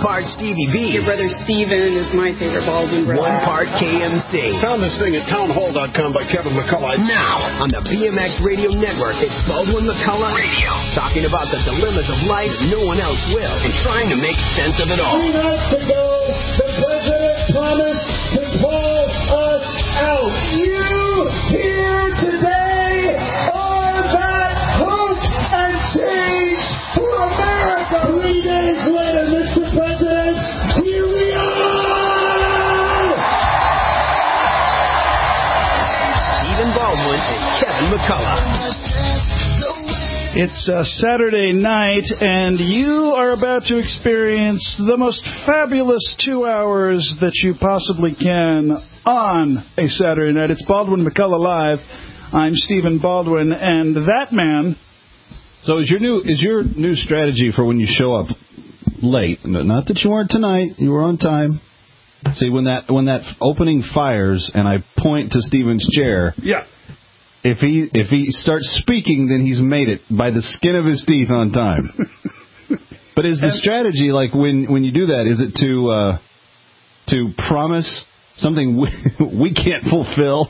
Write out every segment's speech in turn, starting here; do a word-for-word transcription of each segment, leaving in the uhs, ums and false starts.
part Stevie B. Your brother Steven is my favorite Baldwin brother. One part K M C. Found this thing at townhall dot com by Kevin McCullough. Now, on the B M X Radio Network, it's Baldwin McCullough Radio. Talking about the dilemmas of life no one else will, and trying to make sense of it all. Three nights ago, the president promised to pull us out. You here today are that hope and change for America. Three days later, Mister President, here we are! Stephen Baldwin and Kevin McCullough. It's a Saturday night, and you are about to experience the most fabulous two hours that you possibly can on a Saturday night. It's Baldwin McCullough Live. I'm Stephen Baldwin, and that man... So is your new is your new strategy for when you show up late? Not that you weren't tonight. You were on time. See, when that when that opening fires and I point to Stephen's chair... Yeah. If he if he starts speaking, then he's made it by the skin of his teeth on time. But is the strategy, like, when, when you do that, is it to uh, to promise something we, we can't fulfill?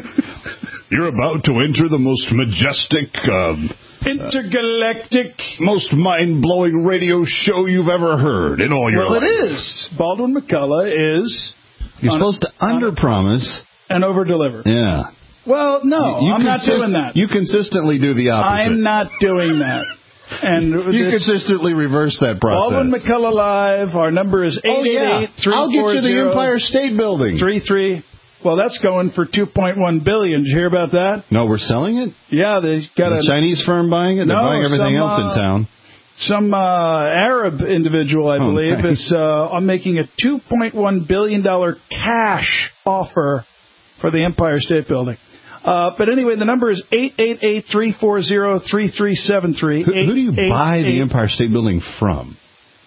You're about to enter the most majestic, um, intergalactic, uh, most mind-blowing radio show you've ever heard in all your well, life. Well, it is. Baldwin McCullough is... You're supposed to under-promise. And over-deliver. Yeah. Well, no, you I'm not consist- doing that. You consistently do the opposite. I'm not doing that. And you consistently reverse that process. Baldwin McCullough Live. Our number is eight eight eight, three four zero, I'll get you the Empire State Building. three three Well, that's going for two point one billion dollars. Did you hear about that? No, we're selling it? Yeah, they got a a Chinese firm buying it? They're no, buying everything some, else uh, in town. Some uh, Arab individual, I oh, believe, nice. is uh, I'm making a two point one billion dollars cash offer for the Empire State Building. Uh, but anyway, the number is eight eight eight, three four zero, three three seven three. Who, who do you buy the Empire State Building from?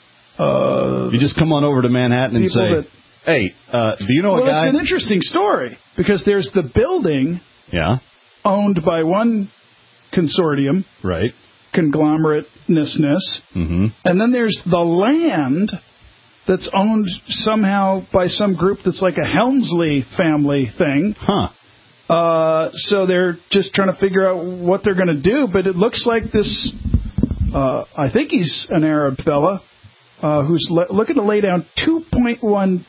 Uh, you just come on over to Manhattan and say, that, hey, uh, do you know well, a guy? Well, it's an interesting story, because there's the building yeah. owned by one consortium, right? Conglomerateness, mm-hmm. and then there's the land that's owned somehow by some group that's like a Helmsley family thing. Huh. Uh, so they're just trying to figure out what they're going to do. But it looks like this, uh, I think he's an Arab fella, uh, who's le- looking to lay down two point one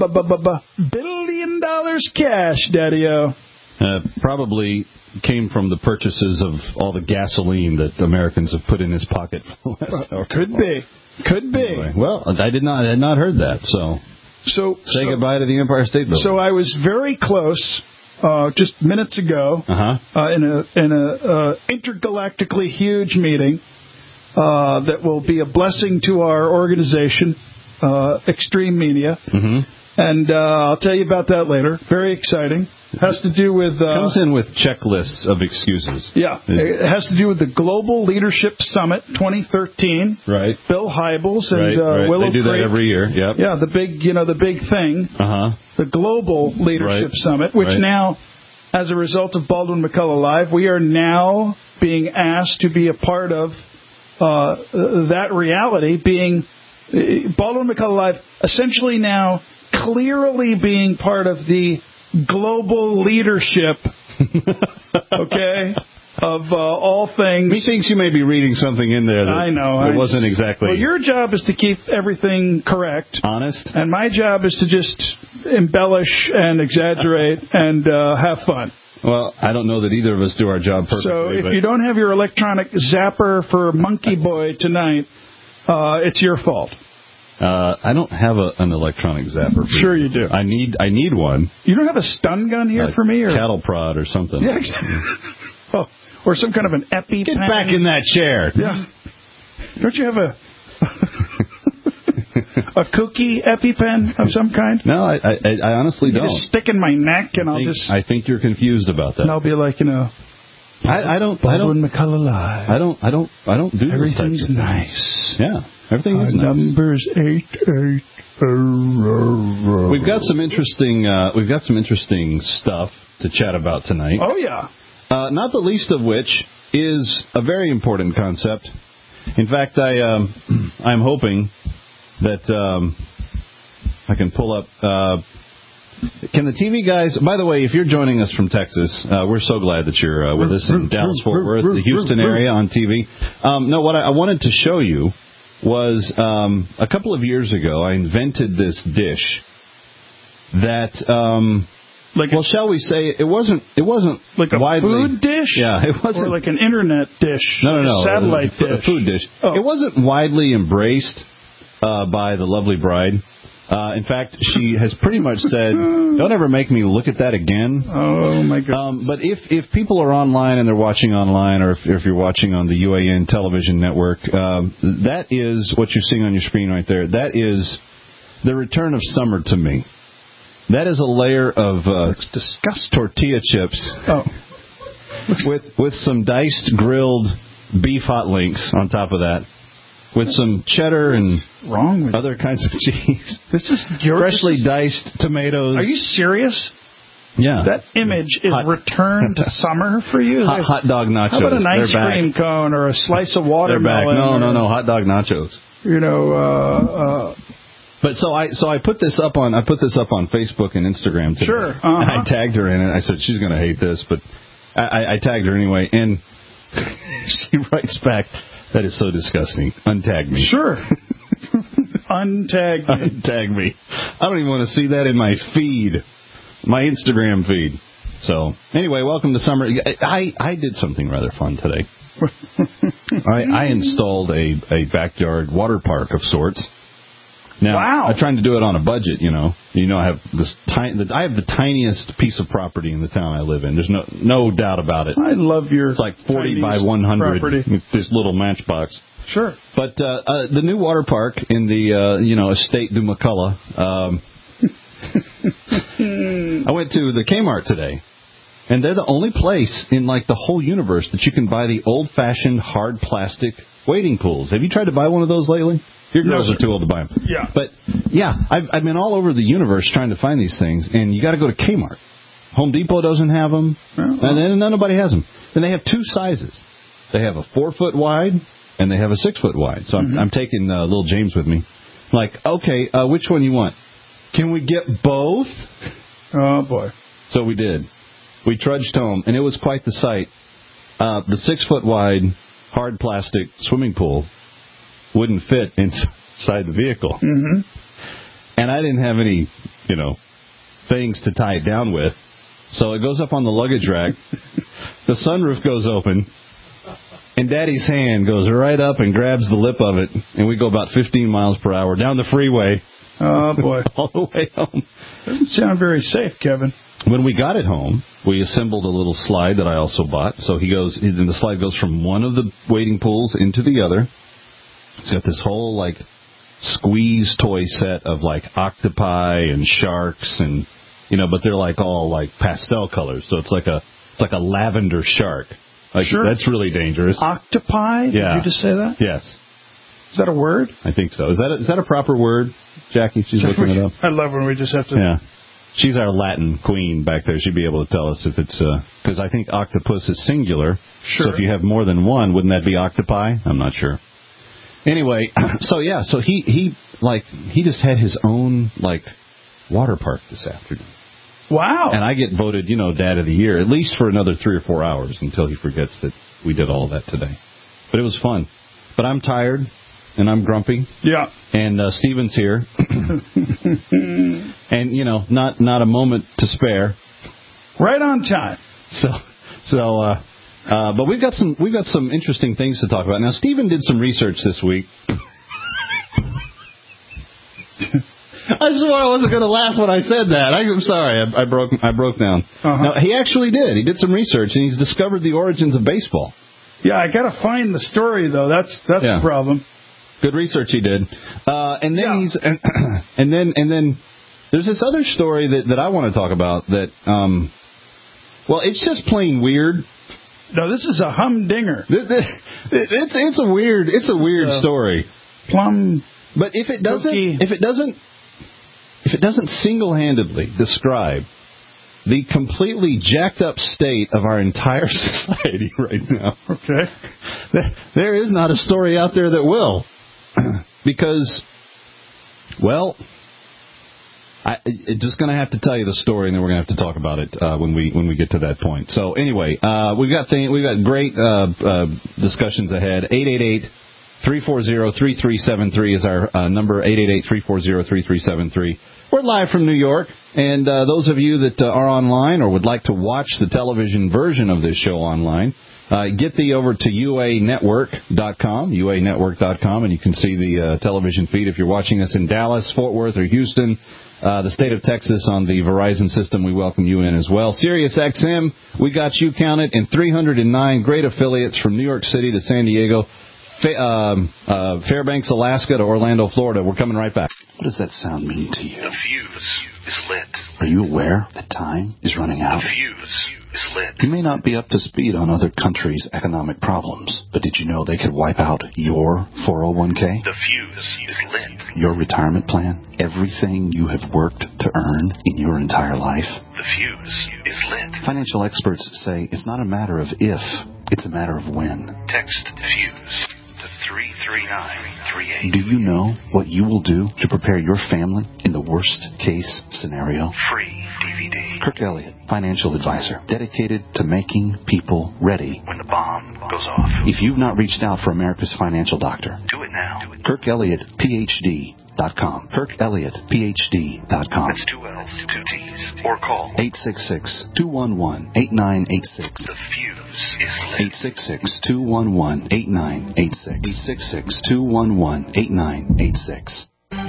billion dollars cash, Daddy-O. Uh, probably came from the purchases of all the gasoline that Americans have put in his pocket for the last hour. Could be. Could be. Anyway, well, I did not I had not heard that, so, so say so, goodbye to the Empire State Building. So I was very close. Uh, just minutes ago, uh-huh. uh, in a in a uh, intergalactically huge meeting uh, that will be a blessing to our organization, uh, Extreme Media, mm-hmm. and uh, I'll tell you about that later. Very exciting. Has to do with uh, comes in with checklists of excuses. Yeah, it has to do with the Global Leadership Summit twenty thirteen. Right. Bill Hybels and right, uh, right. Willow They do Creek. that every year. Yep. Yeah, the big you know the big thing. Uh huh. The Global Leadership right. Summit, which right. now, as a result of Baldwin McCullough Live, we are now being asked to be a part of uh, that reality, being uh, Baldwin McCullough Live essentially now clearly being part of the global leadership, okay, of uh, all things. He thinks you may be reading something in there that I know. it I wasn't just, exactly... Well, your job is to keep everything correct. Honest. And my job is to just embellish and exaggerate and uh, have fun. Well, I don't know that either of us do our job perfectly. So if but... you don't have your electronic zapper for Monkey Boy tonight, uh, it's your fault. Uh, I don't have a, an electronic zapper. For sure you do. I need I need one. You don't have a stun gun here a for me? Or cattle prod or something. Yeah, exactly. Oh, or some kind of an EpiPen. Get back in that chair. Yeah. Don't you have a a kooky EpiPen of some kind? No, I I, I honestly you don't. Just stick in my neck and I I'll think, just... I think you're confused about that. And I'll be like, you know... I, I don't... Baldwin I don't, McCullough Live. I don't... I don't... I don't do Everything's those nice. Yeah. Everything Our is nice. Number's eight eight. We've got some interesting. Uh, we've got some interesting stuff to chat about tonight. Oh yeah. Uh, not the least of which is a very important concept. In fact, I um, I'm hoping that um, I can pull up. Uh, can the T V guys? By the way, if you're joining us from Texas, uh, we're so glad that you're uh, with us in Dallas, Fort Worth, the Houston area on T V. Um, no, what I, I wanted to show you was um, a couple of years ago, I invented this dish that. Um, Like well, a, shall we say it wasn't? It wasn't like a widely, food dish. Yeah, it wasn't or like an internet dish. No, no, no, a satellite a, dish. A food dish. Oh. It wasn't widely embraced uh, by the lovely bride. Uh, in fact, she has pretty much said, "Don't ever make me look at that again." Oh my God! Um, but if if people are online and they're watching online, or if, if you're watching on the U A N television network, um, that is what you're seeing on your screen right there. That is the return of summer to me. That is a layer of uh, disgust tortilla chips oh. with with some diced grilled beef hot links on top of that, with some cheddar and wrong with other kinds of cheese. This is your freshly this is, diced tomatoes. Are you serious? Yeah. That image is hot. return to summer for you. Hot, hot dog nachos. How about an ice They're cream back. cone or a slice of They're back. watermelon? No, no, no. Hot dog nachos. You know. Uh, uh, But so I so I put this up on I put this up on Facebook and Instagram today. Sure. Uh-huh. And I tagged her in it. I said she's going to hate this, but I, I, I tagged her anyway, and she writes back, "That is so disgusting. Untag me." Sure. Untag me. Untag me. I don't even want to see that in my feed, my Instagram feed. So anyway, welcome to summer. I I did something rather fun today. I, I installed a a backyard water park of sorts. Now, wow. I'm trying to do it on a budget, you know. You know, I have this tiny, I have the tiniest piece of property in the town I live in. There's no no doubt about it. I love your It's like forty by one hundred property. with this little matchbox. Sure. But uh, uh, the new water park in the, uh, you know, Estate du McCullough, um, I went to the Kmart today, and they're the only place in, like, the whole universe that you can buy the old-fashioned hard plastic wading pools. Have you tried to buy one of those lately? Your girls no, are too old to buy them. Yeah. But, yeah, I've, I've been all over the universe trying to find these things, and you got to go to Kmart. Home Depot doesn't have them, well, and then nobody has them. And they have two sizes. They have a four-foot wide, and they have a six-foot wide. So I'm, mm-hmm. I'm taking uh, little James with me. I'm like, okay, uh, which one you want? Can we get both? Oh, boy. So we did. We trudged home, and it was quite the sight. Uh, the six-foot wide, hard plastic swimming pool wouldn't fit inside the vehicle. Mm-hmm. And I didn't have any, you know, things to tie it down with. So it goes up on the luggage rack. The sunroof goes open. And Daddy's hand goes right up and grabs the lip of it. And we go about fifteen miles per hour down the freeway. Oh, boy. All the way home. Doesn't sound very safe, Kevin. When we got it home, we assembled a little slide that I also bought. So he goes, and the slide goes from one of the wading pools into the other. It's got this whole, like, squeeze toy set of, like, octopi and sharks and, you know, but they're, like, all, like, pastel colors. So it's like a it's like a lavender shark. Like, sure. That's really dangerous. Octopi? Yeah. Did you just say that? Yes. Is that a word? I think so. Is that a, is that a proper word, Jackie? She's looking it up. I love when we just have to... Yeah. She's our Latin queen back there. She'd be able to tell us if it's... Because uh, I think octopus is singular. Sure. So if you have more than one, wouldn't that be octopi? I'm not sure. Anyway, so yeah, so he, he, like, he just had his own, like, water park this afternoon. Wow. And I get voted, you know, Dad of the Year, at least for another three or four hours until he forgets that we did all that today. But it was fun. But I'm tired, and I'm grumpy. Yeah. And uh, Steven's here. And, you know, not not a moment to spare. Right on time. So, so, uh, uh, but we've got some we've got some interesting things to talk about. Now, Steven did some research this week. I swore I wasn't going to laugh when I said that. I, I'm sorry, I, I broke I broke down. Uh-huh. No, he actually did. He did some research, and he's discovered the origins of baseball. Yeah, I got to find the story though. That's that's Yeah. the problem. Good research he did. Uh, and then Yeah. he's and, and then and then there's this other story that, that I want to talk about that um well, it's just plain weird. No, this is a humdinger. It's it's a weird it's a weird a story. Plum But if it doesn't cookie. if it doesn't if it doesn't single-handedly describe the completely jacked up state of our entire society right now. Okay. There, there is not a story out there that will. Because Well, I, I'm just going to have to tell you the story, and then we're going to have to talk about it uh, when we when we get to that point. So anyway, uh, we've got thing, we've got great uh, uh, discussions ahead. eight eight eight, three four zero, three three seven three is our uh, number. eight eight eight, three four zero, three three seven three. We're live from New York, and uh, those of you that uh, are online or would like to watch the television version of this show online, Uh, get thee over to U A network dot com, U A network dot com, and you can see the uh, television feed if you're watching us in Dallas, Fort Worth, or Houston, uh, the state of Texas on the Verizon system. We welcome you in as well. Sirius X M, we got you counted, and three hundred nine great affiliates from New York City to San Diego, Fa- um, uh, Fairbanks, Alaska to Orlando, Florida. We're coming right back. What does that sound mean to you? The fuse is lit. Are you aware that time is running out? The fuse is lit. You may not be up to speed on other countries' economic problems, but did you know they could wipe out your four oh one k? The fuse is lit. Your retirement plan? Everything you have worked to earn in your entire life? The fuse is lit. Financial experts say it's not a matter of if, it's a matter of when. Text fuse to three three nine three eight. Do you know what you will do to prepare your family in the worst case scenario? Free D V D. Kirk Elliott, financial advisor, dedicated to making people ready when the bomb goes off. If you've not reached out for America's financial doctor, do it now. Kirk Elliott, P H D dot com. Kirk Elliott, P H D dot com. That's two L's, two T's. Or call eight six six, two one one, eight nine eight six. The fuse is lit. eight six six, two one one, eight nine eight six. eight six six, two one one, eight nine eight six.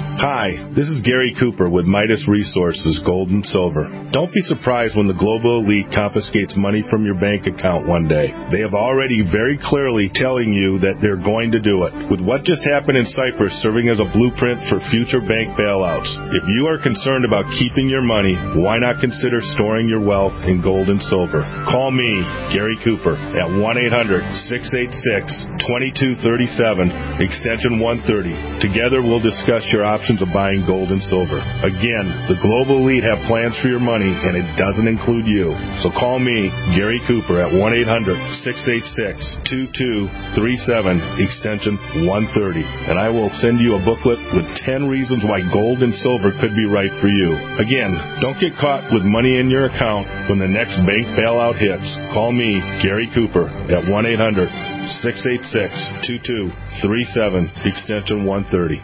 Hi, this is Gary Cooper with Midas Resources Gold and Silver. Don't be surprised when the global elite confiscates money from your bank account one day. They have already very clearly telling you that they're going to do it. With what just happened in Cyprus serving as a blueprint for future bank bailouts, if you are concerned about keeping your money, why not consider storing your wealth in gold and silver? Call me, Gary Cooper, at one eight hundred, six eight six, two two three seven, extension one thirty. Together we'll discuss your options of buying gold and silver. Again, the global elite have plans for your money, and it doesn't include you. So call me, Gary Cooper, at one eight hundred, six eight six, two two three seven, extension one thirty, and I will send you a booklet with ten reasons why gold and silver could be right for you. Again, don't get caught with money in your account when the next bank bailout hits. Call me, Gary Cooper, at one eight hundred, six eight six, two two three seven, extension one thirty.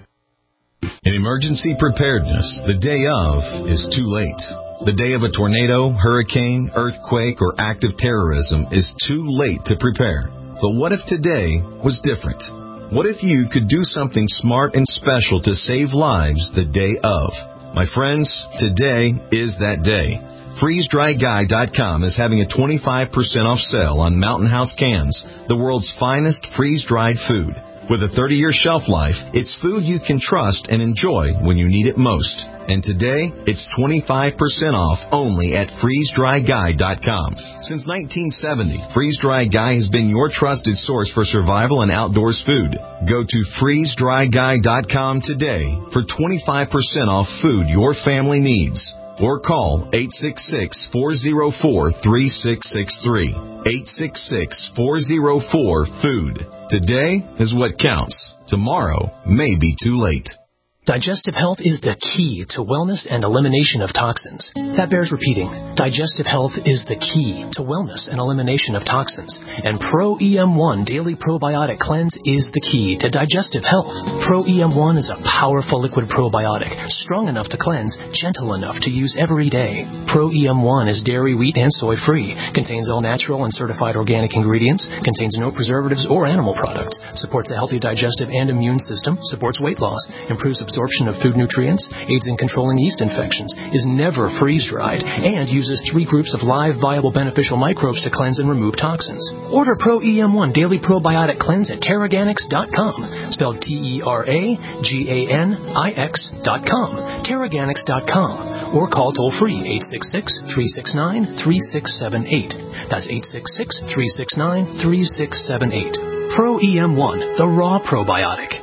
In emergency preparedness, the day of is too late. The day of a tornado, hurricane, earthquake, or act of terrorism is too late to prepare. But what if today was different? What if you could do something smart and special to save lives the day of? My friends, today is that day. freeze dry guy dot com is having a twenty-five percent off sale on Mountain House cans, the world's finest freeze-dried food. With a thirty-year shelf life, it's food you can trust and enjoy when you need it most. And today, it's twenty-five percent off only at freeze dry guy dot com. Since nineteen seventy, Freeze Dry Guy has been your trusted source for survival and outdoors food. Go to freeze dry guy dot com today for twenty-five percent off food your family needs. Or call eight six six, four oh four, three six six three. eight six six, four oh four, food. Today is what counts. Tomorrow may be too late. Digestive health is the key to wellness and elimination of toxins. That bears repeating. Digestive health is the key to wellness and elimination of toxins. And Pro E M one Daily Probiotic Cleanse is the key to digestive health. Pro E M one is a powerful liquid probiotic, strong enough to cleanse, gentle enough to use every day. Pro E M one is dairy, wheat, and soy-free, contains all natural and certified organic ingredients, contains no preservatives or animal products, supports a healthy digestive and immune system, supports weight loss, improves absorption of food nutrients, aids in controlling yeast infections, is never freeze-dried, and uses three groups of live, viable, beneficial microbes to cleanse and remove toxins. Order Pro E M one Daily Probiotic Cleanse at Terraganix dot com, spelled T E R A G A N I X dot com, Terraganix dot com, or call toll-free eight six six, three six nine, three six seven eight. That's eight six six, three six nine, three six seven eight. Pro E M one, the raw probiotic.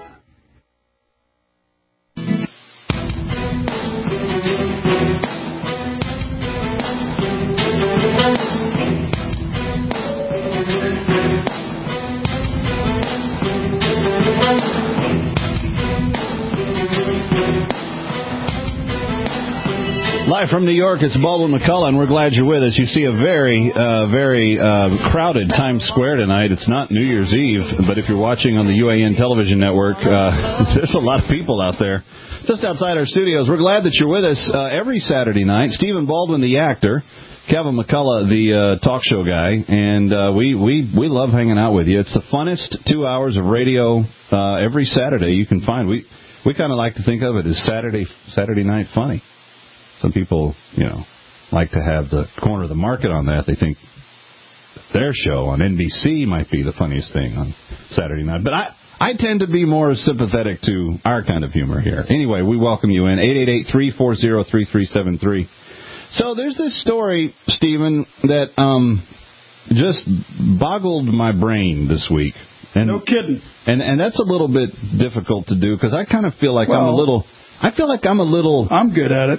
Live from New York, it's Baldwin McCullough, and we're glad you're with us. You see a very, uh, very uh, crowded Times Square tonight. It's not New Year's Eve, but if you're watching on the U A N television network, uh, there's a lot of people out there. Just outside our studios, we're glad that you're with us uh, every Saturday night. Stephen Baldwin, the actor, Kevin McCullough, the uh, talk show guy, and uh, we, we, we love hanging out with you. It's the funnest two hours of radio uh, every Saturday you can find. We we kind of like to think of it as Saturday Saturday night funny. Some people, you know, like to have the corner of the market on that. They think their show on N B C might be the funniest thing on Saturday night. But I, I tend to be more sympathetic to our kind of humor here. Anyway, we welcome you in. eight eight eight, three four zero, three three seven three. So there's this story, Stephen, that um, just boggled my brain this week. And, no kidding. And and that's a little bit difficult to do because I kind of feel like well, I'm a little... I feel like I'm a little... I'm good at it.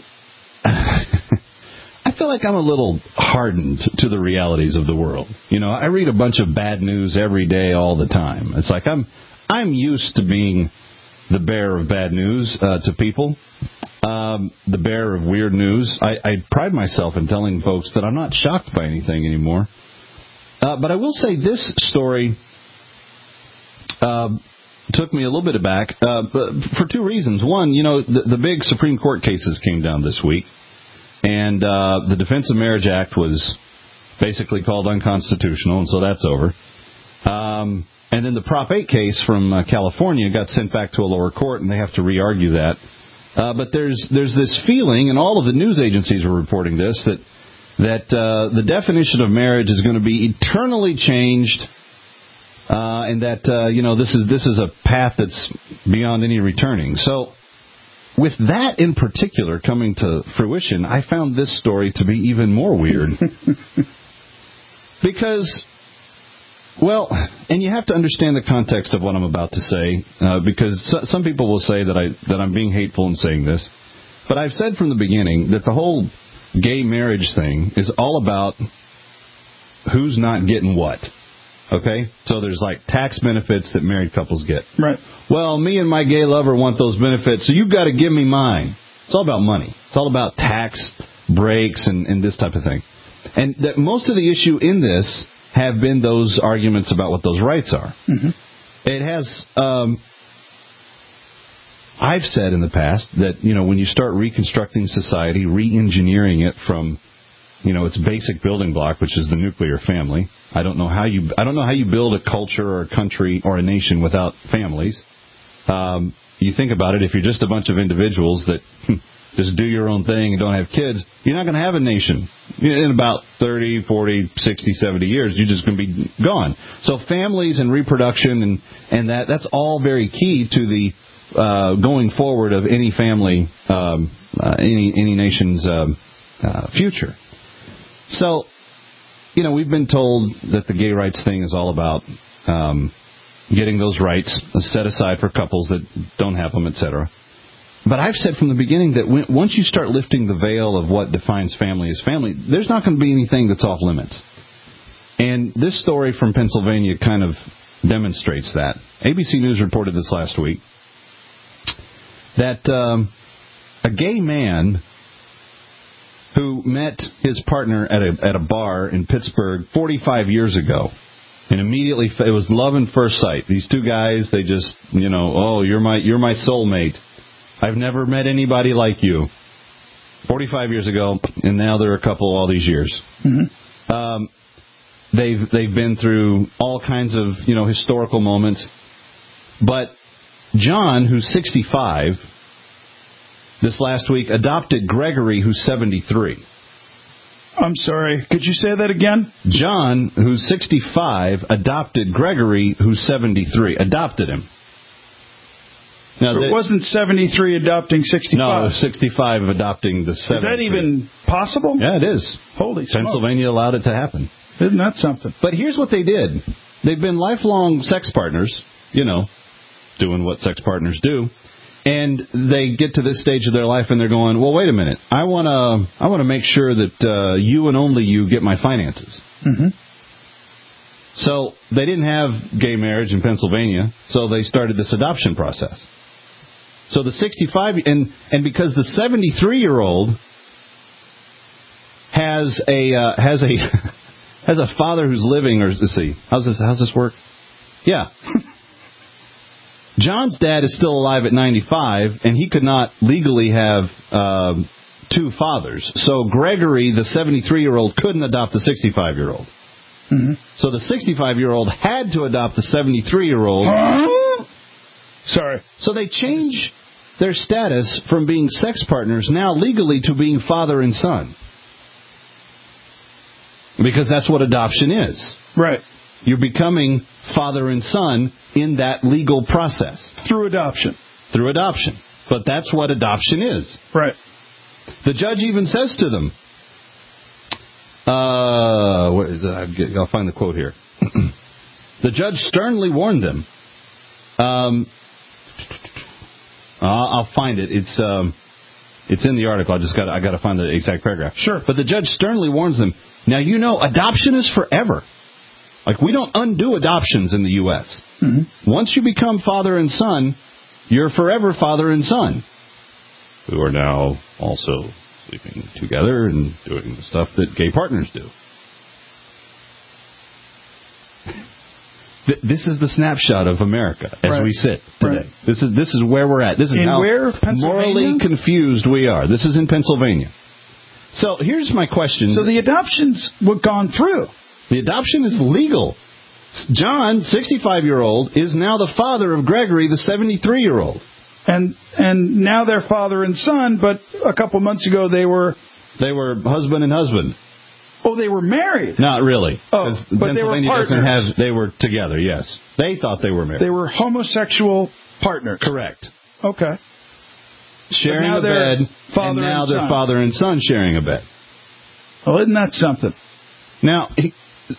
I feel like I'm a little hardened to the realities of the world. You know, I read a bunch of bad news every day, all the time. It's like I'm I'm used to being the bearer of bad news uh, to people, um, the bearer of weird news. I, I pride myself in telling folks that I'm not shocked by anything anymore. Uh, but I will say this story uh, took me a little bit aback uh, for two reasons. One, you know, the, the big Supreme Court cases came down this week, and uh, the Defense of Marriage Act was basically called unconstitutional, and so that's over. Um, and then the Prop eight case from uh, California got sent back to a lower court, and they have to re-argue that. Uh, but there's there's this feeling, and all of the news agencies are reporting this, that that uh, the definition of marriage is going to be eternally changed. Uh, and that, uh, you know, this is this is a path that's beyond any returning. So with that in particular coming to fruition, I found this story to be even more weird. Because, well, and you have to understand the context of what I'm about to say, uh, because so, some people will say that, I, that I'm being hateful in saying this. But I've said from the beginning that the whole gay marriage thing is all about who's not getting what. Okay? So there's like tax benefits that married couples get. Right. Well, me and my gay lover want those benefits, so you've got to give me mine. It's all about money. It's all about tax breaks and, and this type of thing. And that most of the issue in this have been those arguments about what those rights are. Mm-hmm. It has... Um, I've said in the past that, you know, when you start reconstructing society, re-engineering it from... You know, its basic building block, which is the nuclear family. I don't know how you I don't know how you build a culture or a country or a nation without families. Um, you think about it, if you're just a bunch of individuals that just do your own thing and don't have kids, you're not going to have a nation. In about thirty, forty, sixty, seventy years, you're just going to be gone. So families and reproduction and, and that that's all very key to the uh, going forward of any family, um, uh, any any nation's um, uh, future. So, you know, we've been told that the gay rights thing is all about um, getting those rights set aside for couples that don't have them, et cetera. But I've said from the beginning that when, once you start lifting the veil of what defines family as family, there's not going to be anything that's off limits. And this story from Pennsylvania kind of demonstrates that. A B C News reported this last week, that um, a gay man who met his partner at a at a bar in Pittsburgh forty-five years ago, and immediately it was love at first sight. These two guys, they just, you know, oh, you're my you're my soulmate. I've never met anybody like you. forty-five years ago, and now they're a couple all these years. Mm-hmm. Um, they've they've been through all kinds of, you know, historical moments. But John, who's sixty-five, this last week adopted Gregory, who's seventy-three. I'm sorry. Could you say that again? John, who's sixty-five, adopted Gregory, who's seventy-three. Adopted him. Now, it that, wasn't seventy-three adopting sixty-five. No, it was sixty-five adopting the seventy-three. Is that even possible? Yeah, it is. Holy smokes. Pennsylvania allowed it to happen. Isn't that something? But here's what they did. They've been lifelong sex partners, you know, doing what sex partners do. And they get to this stage of their life and they're going, well, wait a minute. I want to I want to make sure that uh, you and only you get my finances. Mm-hmm. So they didn't have gay marriage in Pennsylvania, so they started this adoption process. So the sixty-five, and, and because the seventy-three-year-old has a uh, has a has a father who's living, or let's see, how's this how's this work? Yeah. John's dad is still alive at ninety-five, and he could not legally have um, two fathers. So Gregory, the seventy-three-year-old, couldn't adopt the sixty-five-year-old. Mm-hmm. So the sixty-five-year-old had to adopt the seventy-three-year-old. Huh? Sorry. So they change their status from being sex partners now legally to being father and son. Because that's what adoption is. Right. You're becoming father and son in that legal process. Through adoption. Through adoption. But that's what adoption is. Right. The judge even says to them, uh, what is it? I'll find the quote here. The judge sternly warned them. Um, I'll find it. It's um, it's in the article. I just got I got to find the exact paragraph. Sure. But the judge sternly warns them. Now you know adoption is forever. Like, we don't undo adoptions in the U S Mm-hmm. Once you become father and son, you're forever father and son, who are now also sleeping together and doing the stuff that gay partners do. This is the snapshot of America as right. we sit today. Right. This is this is where we're at. This is in how where, morally confused we are. This is in Pennsylvania. So here's my question. So the adoptions were gone through. The adoption is legal. John, sixty-five-year-old, is now the father of Gregory, the seventy-three-year-old. And and now they're father and son, but a couple months ago they were... They were husband and husband. Oh, they were married? Not really. Oh, but they were partners. Doesn't have, they were together, yes. They thought they were married. They were homosexual partners. Correct. Okay. Sharing a bed, and now they're father and son sharing a bed. Well, isn't that something? Now, he,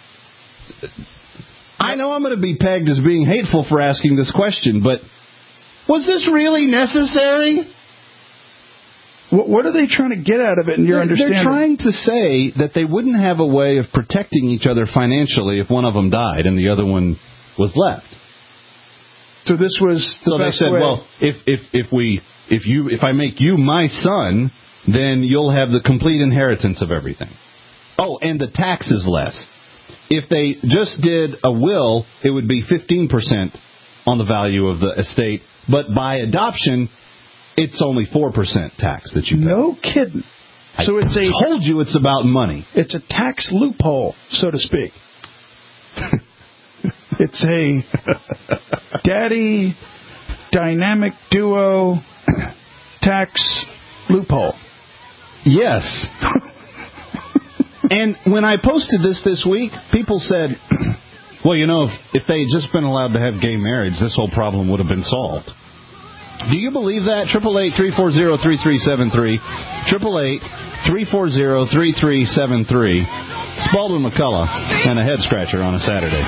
I know I'm going to be pegged as being hateful for asking this question, but was this really necessary? What, what are they trying to get out of it in your they're, understanding? They're trying to say that they wouldn't have a way of protecting each other financially if one of them died and the other one was left. So this was the so best they said, way. well, if if if we if you if I make you my son, then you'll have the complete inheritance of everything. Oh, and the tax is less. If they just did a will, it would be fifteen percent on the value of the estate. But by adoption, it's only four percent tax that you pay. No kidding. I so it's a told you it's about money. It's a tax loophole, so to speak. It's a daddy dynamic duo tax loophole. Yes. And when I posted this this week, people said, well, you know, if, if they had just been allowed to have gay marriage, this whole problem would have been solved. Do you believe that? eight eight eight, three four zero, three three seven three. eight eight eight, three four zero, three three seven three. It's Baldwin McCullough and a head scratcher on a Saturday.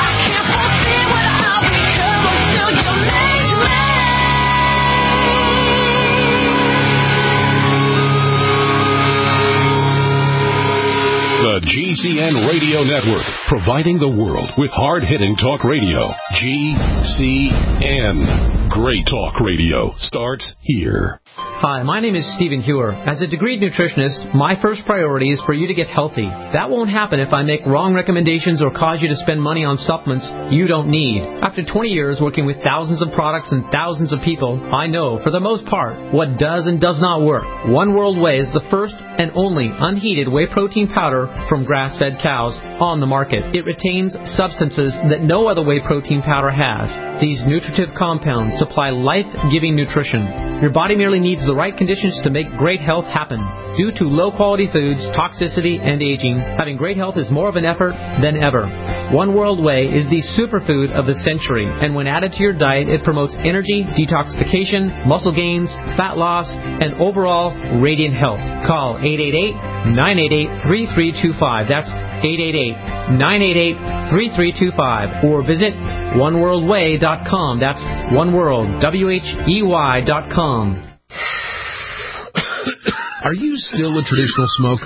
The G C N Radio Network, providing the world with hard-hitting talk radio. G C N. Great talk radio starts here. Hi, my name is Stephen Hewer. As a degreed nutritionist, my first priority is for you to get healthy. That won't happen if I make wrong recommendations or cause you to spend money on supplements you don't need. After twenty years working with thousands of products and thousands of people, I know, for the most part, what does and does not work. One World Whey is the first and only unheated whey protein powder from grass-fed cows on the market. It retains substances that no other whey protein powder has. These nutritive compounds supply life-giving nutrition. Your body merely needs the right conditions to make great health happen. Due to low-quality foods, toxicity, and aging, having great health is more of an effort than ever. One World Whey is the superfood of the century, and when added to your diet, it promotes energy, detoxification, muscle gains, fat loss, and overall radiant health. Call eight eight eight, nine eight eight, three three two five. That's eight eight eight, nine eight eight, three three two five. Or visit one world whey dot com. That's oneworld, W H E Y dot com. Are you still a traditional smoker?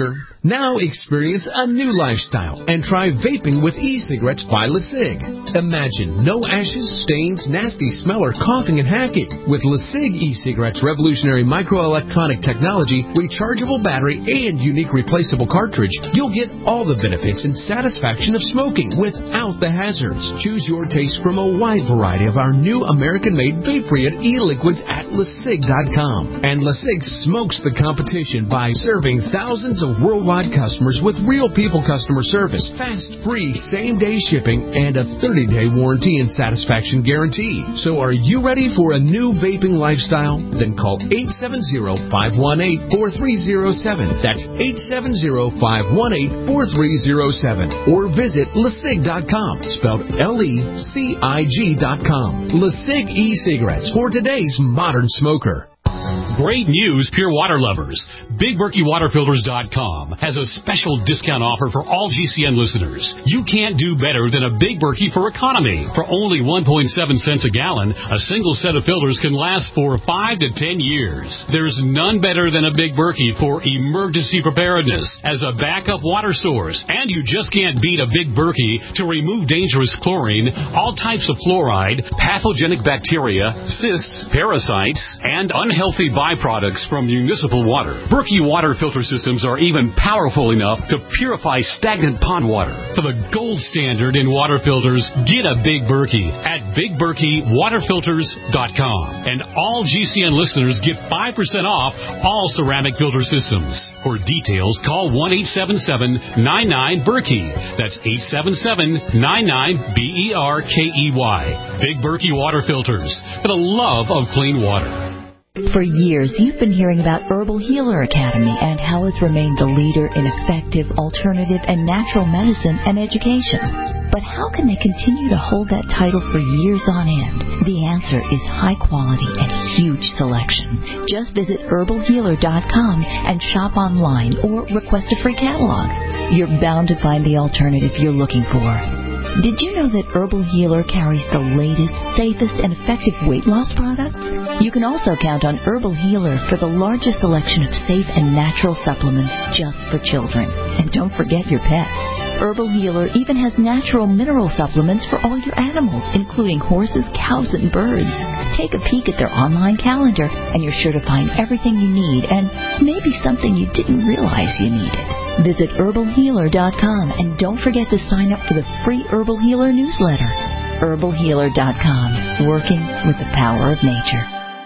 Now experience a new lifestyle and try vaping with e-cigarettes by LeSig. Imagine no ashes, stains, nasty smell, or coughing and hacking. With LeSig e-cigarettes' revolutionary microelectronic technology, rechargeable battery, and unique replaceable cartridge, you'll get all the benefits and satisfaction of smoking without the hazards. Choose your taste from a wide variety of our new American-made vape-free e-liquids at LeSig dot com. And LeSig smokes the competition by serving thousands of worldwide customers with real people customer service, fast, free, same-day shipping, and a thirty-day warranty and satisfaction guarantee. So are you ready for a new vaping lifestyle? Then call eight seven zero, five one eight, four three zero seven. That's eight seven zero, five one eight, four three zero seven. Or visit LeSig dot com, spelled L E C I G dot com. LeSig e-cigarettes for today's modern smoker. Great news, Pure Water lovers. Big Berkey Water Filters dot com has a special discount offer for all G C N listeners. You can't do better than a Big Berkey for economy. For only one point seven cents a gallon, a single set of filters can last for five to ten years. There's none better than a Big Berkey for emergency preparedness as a backup water source. And you just can't beat a Big Berkey to remove dangerous chlorine, all types of fluoride, pathogenic bacteria, cysts, parasites, and unhealthy byproducts from municipal water. Berkey water filter systems are even powerful enough to purify stagnant pond water. For the gold standard in water filters, get a Big Berkey at Big Berkey Water Filters dot com. And all G C N listeners get five percent off all ceramic filter systems. For details, call one eight seven seven, nine nine, Berkey. That's eight seven seven, nine nine, B E R K E Y. Big Berkey Water Filters, for the love of clean water. For years, you've been hearing about Herbal Healer Academy and how it's remained the leader in effective, alternative, and natural medicine and education. But how can they continue to hold that title for years on end? The answer is high quality and huge selection. Just visit Herbal Healer dot com and shop online or request a free catalog. You're bound to find the alternative you're looking for. Did you know that Herbal Healer carries the latest, safest, and effective weight loss products? You can also count on Herbal Healer for the largest selection of safe and natural supplements just for children. And don't forget your pets. Herbal Healer even has natural mineral supplements for all your animals, including horses, cows, and birds. Take a peek at their online calendar, and you're sure to find everything you need and maybe something you didn't realize you needed. Visit Herbal Healer dot com and don't forget to sign up for the free Herbal Healer newsletter. Herbal Healer dot com, working with the power of nature.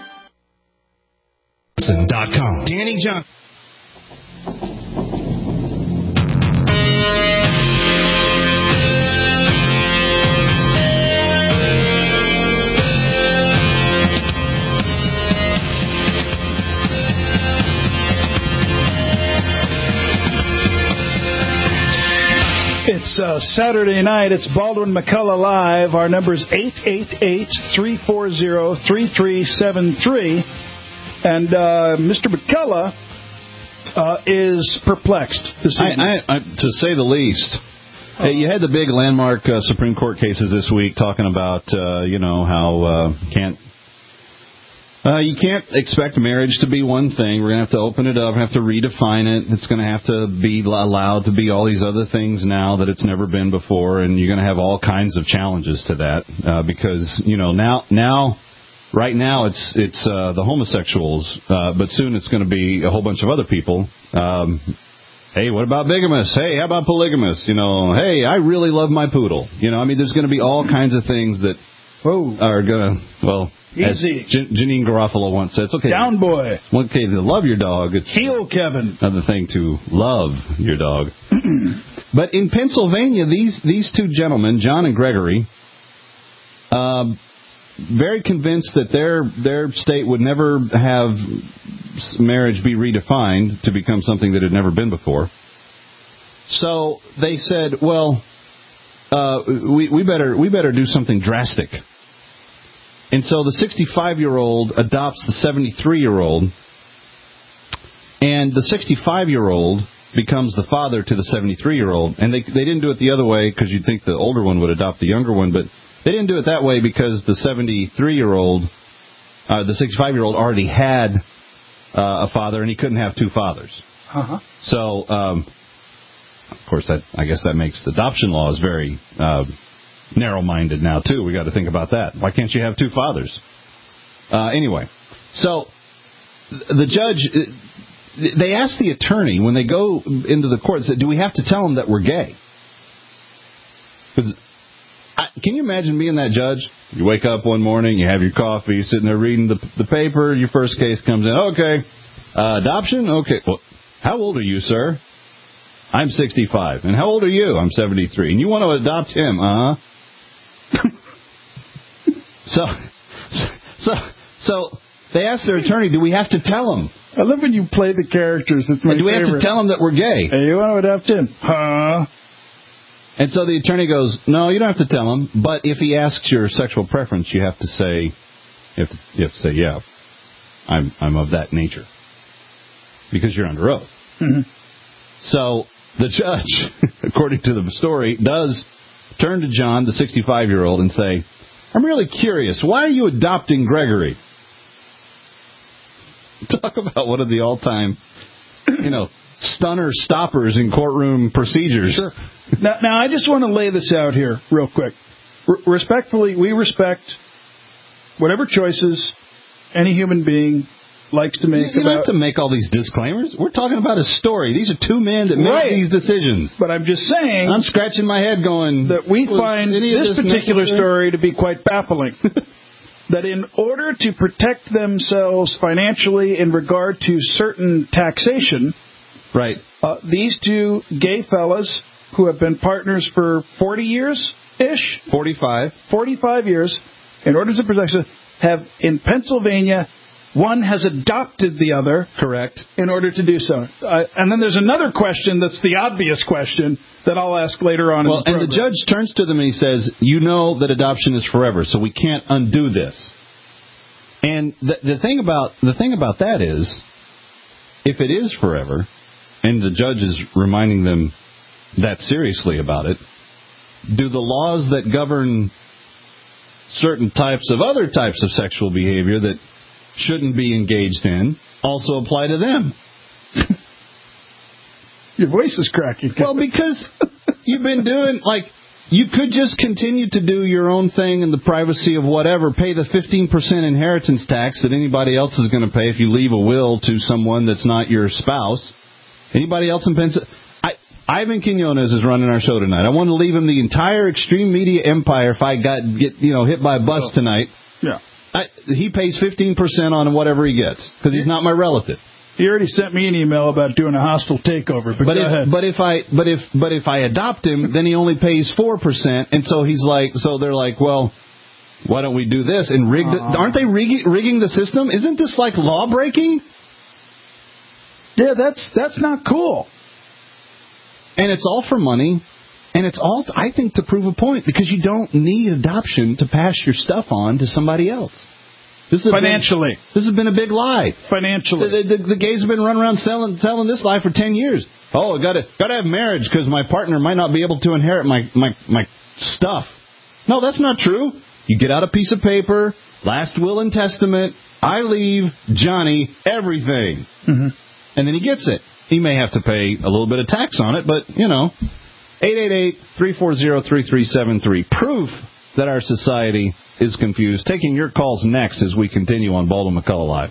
dot com. Danny John. It's uh, Saturday night. It's Baldwin McCullough Live. Our number is eight eight eight, three four zero, three three seven three. And uh, Mister McCullough uh, is perplexed this evening. I, I, I, to say the least. Uh, you had the big landmark uh, Supreme Court cases this week talking about, uh, you know, how uh, can't Uh, you can't expect marriage to be one thing. We're going to have to open it up, have to redefine it. It's going to have to be allowed to be all these other things now that it's never been before, and you're going to have all kinds of challenges to that uh, because, you know, now, now, right now it's it's uh, the homosexuals, uh, but soon it's going to be a whole bunch of other people. Um, hey, what about bigamists? Hey, how about polygamists? You know, hey, I really love my poodle. You know, I mean, there's going to be all kinds of things that Whoa. are going to, well... Easy. As Jan- Janine Garofalo once said, it's okay. Down, boy. Okay to love your dog. It's heel, Kevin. Another thing to love your dog. But in Pennsylvania, these these two gentlemen, John and Gregory, uh, very convinced that their their state would never have marriage be redefined to become something that had never been before. So they said, well, uh, we we better we better do something drastic. And so the sixty-five-year-old adopts the seventy-three-year-old, and the sixty-five-year-old becomes the father to the seventy-three-year-old. And they they didn't do it the other way because you'd think the older one would adopt the younger one, but they didn't do it that way because the seventy-three-year-old, uh, the sixty-five-year-old already had uh, a father, and he couldn't have two fathers. Uh-huh. So um, Of course, that I guess that makes adoption laws very uh, narrow-minded now, too. We got to think about that. Why can't you have two fathers? Uh, anyway, so the judge, they asked the attorney when they go into the court, said, do we have to tell them that we're gay? Because can you imagine being that judge? You wake up one morning, you have your coffee, you're sitting there reading the, the paper, your first case comes in. Okay, uh, adoption? Okay. Well, how old are you, sir? I'm sixty-five. And how old are you? I'm seventy-three. And you want to adopt him, uh-huh? so, so, so they asked their attorney, do we have to tell him? I love when you play the characters. It's my and do we favorite. have to tell him that we're gay? Hey, you want to adopt him? Huh? And so the attorney goes, no, you don't have to tell him, but if he asks your sexual preference, you have to say, you have to, you have to say, yeah, I'm I'm of that nature, because you're under oath. Mm-hmm. So the judge, according to the story, does turn to John, the sixty-five-year-old, and say, I'm really curious, why are you adopting Gregory? Talk about one of the all-time, you know, stunner stoppers in courtroom procedures. Sure. Now, now, I just want to lay this out here real quick. R- respectfully, we respect whatever choices any human being likes to make. You don't about... have to make all these disclaimers. We're talking about a story. These are two men that right. make these decisions. But I'm just saying... I'm scratching my head going... That we find this, this particular necessary? story to be quite baffling. That in order to protect themselves financially in regard to certain taxation... Right. Uh, these two gay fellas who have been partners for forty years-ish? forty-five. forty-five years, in order to protect themselves, have in Pennsylvania, one has adopted the other. Correct. In order to do so. Uh, and then there's another question that's the obvious question that I'll ask later on well, in the program. And the judge turns to them and he says, you know that adoption is forever, so we can't undo this. And the, the thing about the thing about that is, if it is forever... and the judge is reminding them that seriously about it, do the laws that govern certain types of other types of sexual behavior that shouldn't be engaged in also apply to them? Your voice is cracking. Well, because you've been doing, like, you could just continue to do your own thing in the privacy of whatever, pay the fifteen percent inheritance tax that anybody else is going to pay if you leave a will to someone that's not your spouse. Anybody else in Pennsylvania? Ivan Quinones is running our show tonight. I want to leave him the entire extreme media empire if I got get you know hit by a bus oh. tonight. Yeah, I, he pays fifteen percent on whatever he gets because he's not my relative. He already sent me an email about doing a hostile takeover. But, but go if, ahead. But if I but if but if I adopt him, then he only pays four percent, and so he's like, so they're like, well, why don't we do this and rig? The, uh, aren't they rigging, rigging the system? Isn't this like law breaking? Yeah, that's that's not cool. And it's all for money, and it's all, I think, to prove a point, because you don't need adoption to pass your stuff on to somebody else. This has Financially. Been, this has been a big lie. Financially. The, the, the gays have been running around selling selling this lie for ten years. Oh, I gotta gotta have marriage because my partner might not be able to inherit my, my, my stuff. No, that's not true. You get out a piece of paper, last will and testament, I leave Johnny everything. Mm-hmm. And then he gets it. He may have to pay a little bit of tax on it, but, you know, eight eight eight, three four zero, three three seven three. Proof that our society is confused. Taking your calls next as we continue on Baldwin McCullough Live.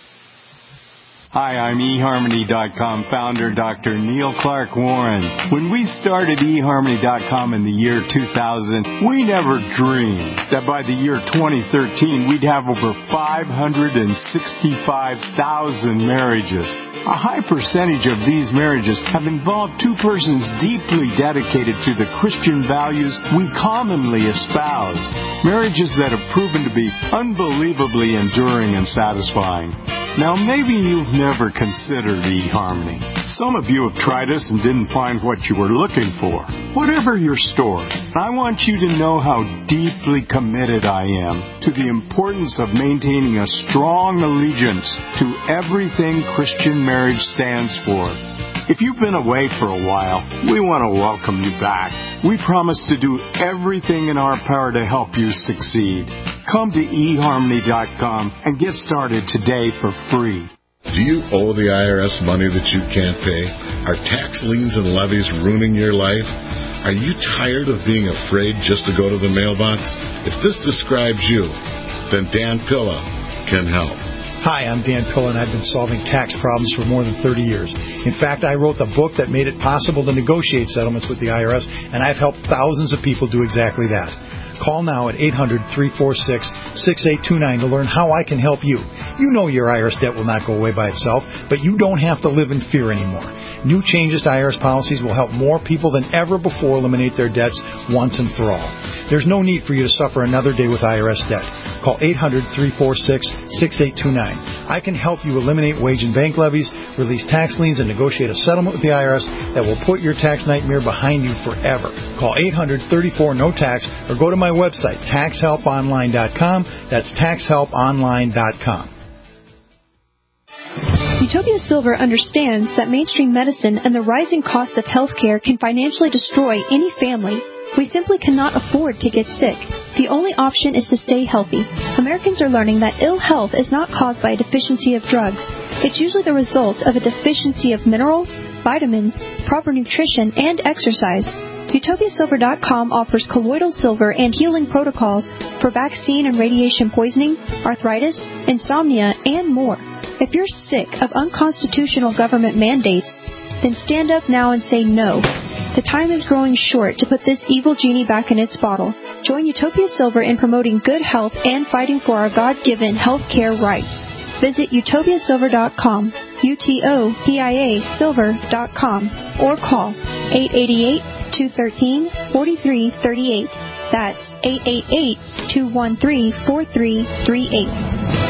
Hi, I'm e harmony dot com founder Doctor Neil Clark Warren. When we started e harmony dot com in the year two thousand, we never dreamed that by the year twenty thirteen we'd have over five hundred sixty-five thousand marriages. A high percentage of these marriages have involved two persons deeply dedicated to the Christian values we commonly espouse. Marriages that have proven to be unbelievably enduring and satisfying. Now, maybe you've never considered eHarmony. Some of you have tried us and didn't find what you were looking for. Whatever your story, I want you to know how deeply committed I am to the importance of maintaining a strong allegiance to everything Christian marriage stands for. If you've been away for a while, we want to welcome you back. We promise to do everything in our power to help you succeed. Come to e harmony dot com and get started today for free. Do you owe the I R S money that you can't pay? Are tax liens and levies ruining your life? Are you tired of being afraid just to go to the mailbox? If this describes you, then Dan Pilla can help. Hi, I'm Dan Pilla, and I've been solving tax problems for more than thirty years. In fact, I wrote the book that made it possible to negotiate settlements with the I R S, and I've helped thousands of people do exactly that. Call now at eight hundred, three four six, six eight two nine to learn how I can help you. You know your I R S debt will not go away by itself, but you don't have to live in fear anymore. New changes to I R S policies will help more people than ever before eliminate their debts once and for all. There's no need for you to suffer another day with I R S debt. Call eight hundred, three four six, six eight two nine. I can help you eliminate wage and bank levies, release tax liens, and negotiate a settlement with the I R S that will put your tax nightmare behind you forever. Call eight hundred, thirty-four, no tax or go to my website, tax help online dot com. That's tax help online dot com. Utopia Silver understands that mainstream medicine and the rising cost of healthcare can financially destroy any family. We simply cannot afford to get sick. The only option is to stay healthy. Americans are learning that ill health is not caused by a deficiency of drugs. It's usually the result of a deficiency of minerals, vitamins, proper nutrition, and exercise. Utopia Silver dot com offers colloidal silver and healing protocols for vaccine and radiation poisoning, arthritis, insomnia, and more. If you're sick of unconstitutional government mandates, then stand up now and say no. The time is growing short to put this evil genie back in its bottle. Join Utopia Silver in promoting good health and fighting for our God-given health care rights. Visit Utopia Silver dot com, U T O P I A Silver dot com, or call eight eight eight, two one three, four three three eight. That's eight eight eight, two one three, four three three eight.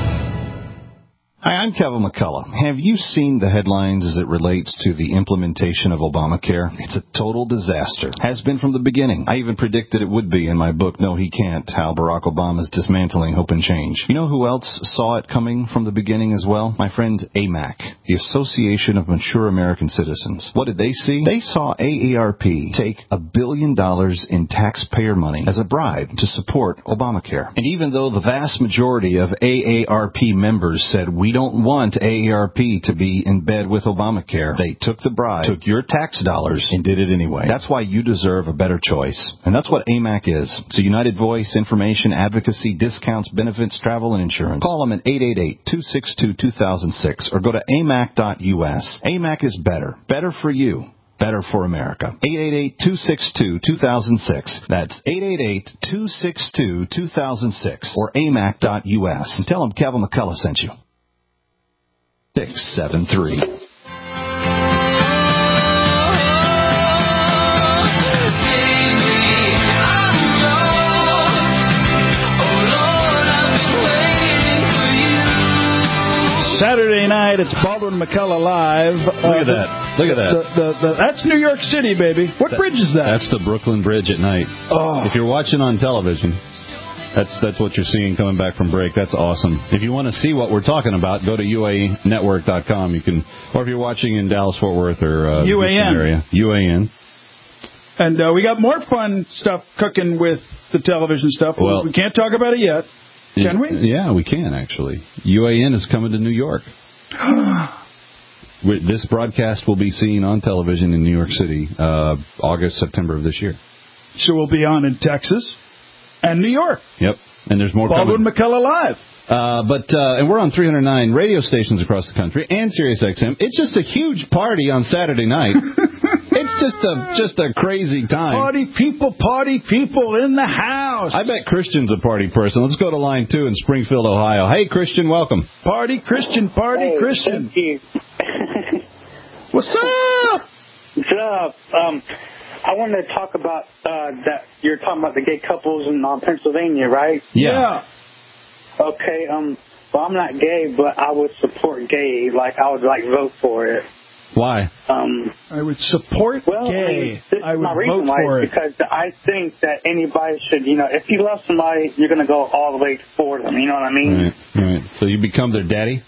Hi, I'm Kevin McCullough. Have you seen the headlines as it relates to the implementation of Obamacare? It's a total disaster. Has been from the beginning. I even predicted it would be in my book, No He Can't, How Barack Obama's Dismantling Hope and Change. You know who else saw it coming from the beginning as well? My friends A M A C, the Association of Mature American Citizens. What did they see? They saw A A R P take a billion dollars in taxpayer money as a bribe to support Obamacare. And even though the vast majority of A A R P members said we We don't want A A R P to be in bed with Obamacare, they took the bribe, took your tax dollars, and did it anyway. That's why you deserve a better choice. And that's what A M A C is. It's a united voice, information, advocacy, discounts, benefits, travel, and insurance. Call them at eight eight eight, two six two, two thousand six or go to A M A C dot U S. A M A C is better. Better for you. Better for America. eight eight eight, two six two, two thousand six. That's eight eight eight, two six two, two thousand six or A M A C dot U S. And tell them Kevin McCullough sent you. six seven three. Saturday night, it's Baldwin McCullough Live. Look at uh, that. Look at that. The, the, the, that's New York City, baby. What that, bridge is that? That's the Brooklyn Bridge at night. Oh. If you're watching on television, that's that's what you're seeing coming back from break. That's awesome. If you want to see what we're talking about, go to U A network dot com. You can, or if you're watching in Dallas-Fort Worth or uh, U A N area, U A N. And uh, we got more fun stuff cooking with the television stuff. Well, we can't talk about it yet. Can we? Yeah, we can, actually. U A N is coming to New York. This broadcast will be seen on television in New York City uh, August, September of this year. So we'll be on in Texas and New York. Yep. And there's more Baldwin coming. McCullough Live. Uh, but uh, and we're on three hundred nine radio stations across the country and Sirius X M. It's just a huge party on Saturday night. It's just a just a crazy time. Party people, party people in the house. I bet Christian's a party person. Let's go to line two in Springfield, Ohio. Hey, Christian, welcome. Party Christian, party hey, Christian. Thank you. What's up? What's up? Um, I wanted to talk about uh, that. You're talking about the gay couples in uh, Pennsylvania, right? Yeah. yeah. Okay. Um. Well, I'm not gay, but I would support gay. Like I would like vote for it. Why? Um, I would support well, gay. I, mean, this I is would my reason vote why for is because I think that anybody should, you know, if you love somebody, you're going to go all the way for them. You know what I mean? Right, right. So you become their daddy?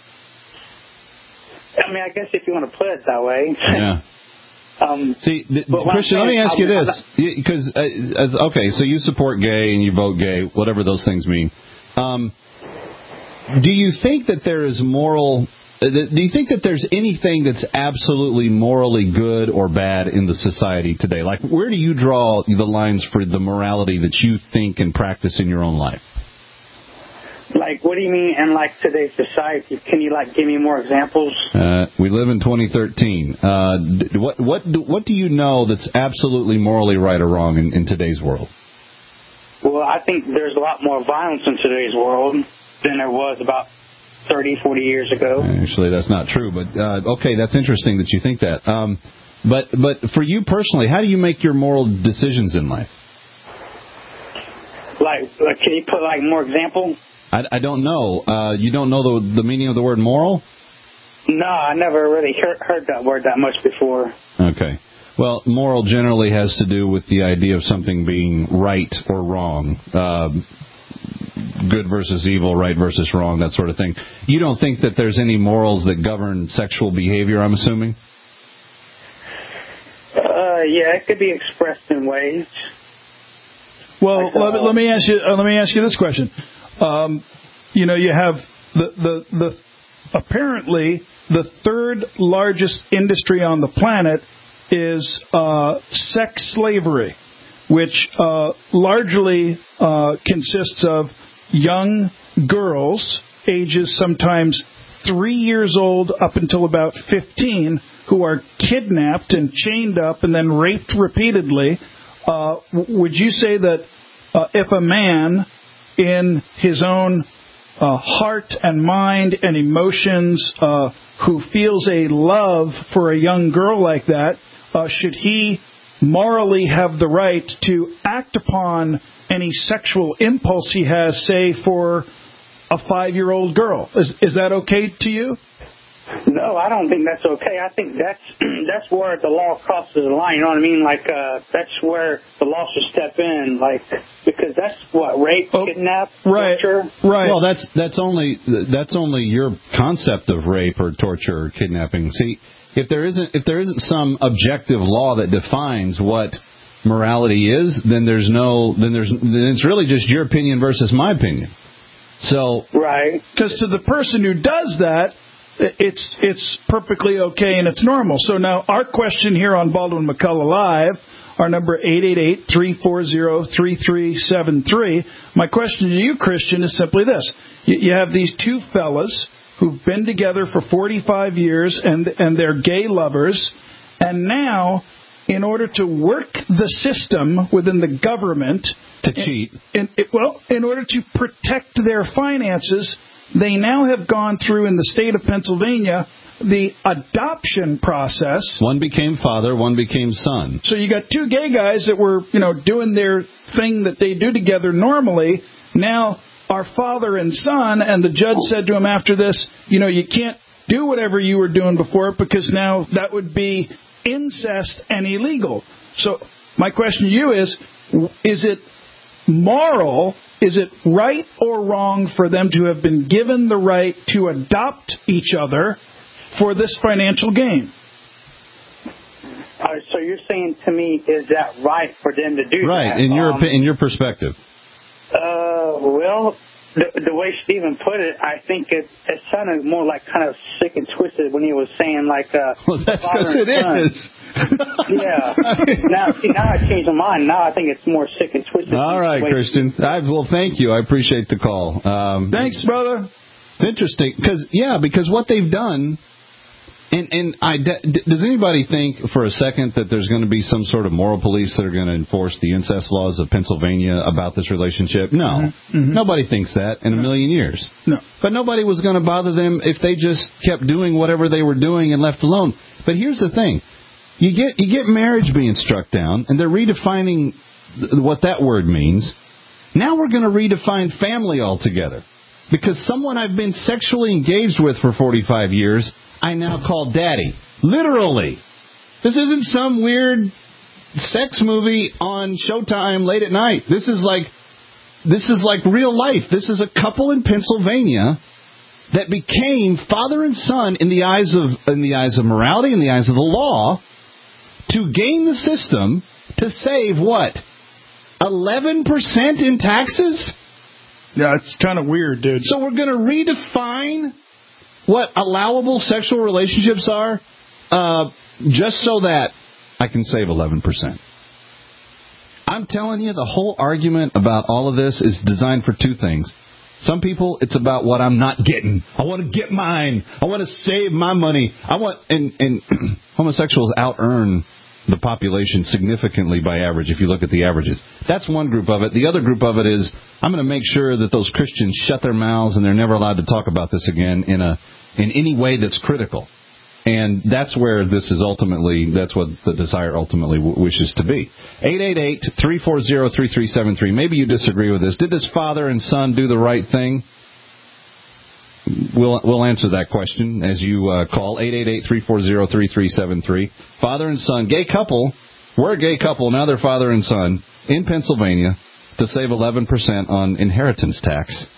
I mean, I guess if you want to put it that way. Yeah. um, See, th- Christian, let me ask you this. Because, uh, okay, so you support gay and you vote gay, whatever those things mean. Um, do you think that there is moral... Do you think that there's anything that's absolutely morally good or bad in the society today? Like, where do you draw the lines for the morality that you think and practice in your own life? Like, what do you mean in, like, today's society? Can you, like, give me more examples? Uh, we live in twenty thirteen. Uh, what what do, what do you know that's absolutely morally right or wrong in, in today's world? Well, I think there's a lot more violence in today's world than there was about thirty, forty years ago. Actually, that's not true, but uh, okay, that's interesting that you think that. Um, but but for you personally, how do you make your moral decisions in life? Like, like can you put, like, more example? I, I don't know. Uh, you don't know the the meaning of the word moral? No, I never really heard, heard that word that much before. Okay. Well, moral generally has to do with the idea of something being right or wrong. Uh, good versus evil, right versus wrong, that sort of thing. You don't think that there's any morals that govern sexual behavior, I'm assuming? Uh, yeah, it could be expressed in ways. Well, let, me- let me ask you. Uh, let me ask you this question. Um, you know, you have the, the the apparently the third largest industry on the planet is uh, sex slavery, which uh, largely uh, consists of young girls, ages sometimes three years old up until about fifteen, who are kidnapped and chained up and then raped repeatedly. Uh, w- would you say that uh, if a man in his own uh, heart and mind and emotions uh, who feels a love for a young girl like that, uh, should he morally have the right to act upon any sexual impulse he has, say, for a five-year-old girl? Is, is that okay to you? No, I don't think that's okay. I think that's that's where the law crosses the line. You know what I mean? Like, uh, that's where the law should step in, like, because that's what rape, oh, kidnap, right, torture. Right. Well, that's that's only that's only your concept of rape or torture or kidnapping. See, if there isn't if there isn't some objective law that defines what morality is, then there's no then there's then it's really just your opinion versus my opinion. So, right, because to the person who does that, it's it's perfectly okay and it's normal. So now our question here on Baldwin McCullough Live, our number eight eight eight, three four zero, three three seven three. My question to you, Christian, is simply this. You, you have these two fellas who've been together for forty-five years and and they're gay lovers, and now, in order to work the system within the government, to cheat, in, in, well, in order to protect their finances, they now have gone through, in the state of Pennsylvania, the adoption process. One became father, one became son. So you got two gay guys that were, you know, doing their thing that they do together normally, now are father and son, and the judge said to him after this, you know, you can't do whatever you were doing before because now that would be incest and illegal. So my question to you is, is it moral, is it right or wrong for them to have been given the right to adopt each other for this financial gain? Uh, so you're saying to me, is that right for them to do right, that? Right, in your um, in your perspective. Uh, well, the, the way Stephen put it, I think it, it sounded more like kind of sick and twisted when he was saying, like, uh, well, that's because it son. is. Yeah. Now, see, now I changed my mind. Now I think it's more sick and twisted. All right, Christian. I, well, thank you. I appreciate the call. Um, Thanks, brother. It's interesting because, yeah, because what they've done. And, and I, does anybody think for a second that there's going to be some sort of moral police that are going to enforce the incest laws of Pennsylvania about this relationship? No. Mm-hmm. Mm-hmm. Nobody thinks that in a million years. No. But nobody was going to bother them if they just kept doing whatever they were doing and left alone. But here's the thing. You get you get marriage being struck down, and they're redefining what that word means. Now we're going to redefine family altogether. Because someone I've been sexually engaged with for forty-five years, I now call daddy. Literally. This isn't some weird sex movie on Showtime late at night. This is like this is like real life. This is a couple in Pennsylvania that became father and son in the eyes of in the eyes of morality, in the eyes of the law, to gain the system to save what? eleven percent in taxes? Yeah, it's kind of weird, dude. So we're going to redefine what allowable sexual relationships are uh, just so that I can save eleven percent. I'm telling you, the whole argument about all of this is designed for two things. Some people, it's about what I'm not getting. I want to get mine. I want to save my money. I want, and, and homosexuals out-earn the population significantly by average if you look at the averages. That's one group of it. The other group of it is, I'm going to make sure that those Christians shut their mouths and they're never allowed to talk about this again in a in any way that's critical. And that's where this is ultimately, that's what the desire ultimately w- wishes to be. eight eight eight, three four zero, three three seven three. Maybe you disagree with this. Did this father and son do the right thing? We'll we'll answer that question as you uh, call eight eight eight, three four zero, three three seven three. Father and son, gay couple, we're a gay couple, now they're father and son, in Pennsylvania to save eleven percent on inheritance tax.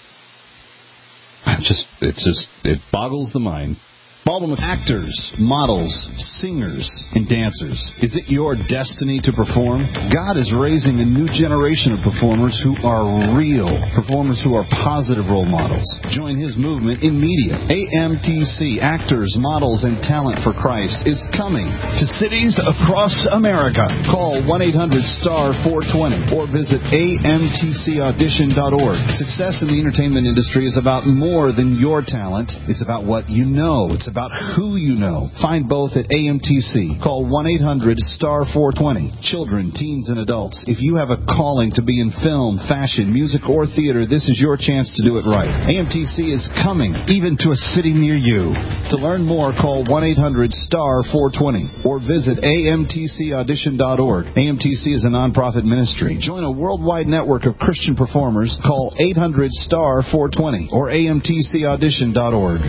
Just, it's just, it boggles the mind. Baldwin, actors, models, singers, and dancers. Is it your destiny to perform? God is raising a new generation of performers who are real, performers who are positive role models. Join his movement in media. A M T C, Actors, Models, and Talent for Christ, is coming to cities across America. Call one eight hundred star four twenty or visit A M T C audition dot org. Success in the entertainment industry is about more than your talent. It's about what you know. It's about who you know. Find both at A M T C. Call one eight hundred star four twenty. Children, teens, and adults. If you have a calling to be in film, fashion, music, or theater, this is your chance to do it right. A M T C is coming, even to a city near you. To learn more, call one eight hundred star four twenty or visit A M T C audition dot org. A M T C is a nonprofit ministry. Join a worldwide network of Christian performers. Call eight hundred star four twenty or A M T C audition dot org.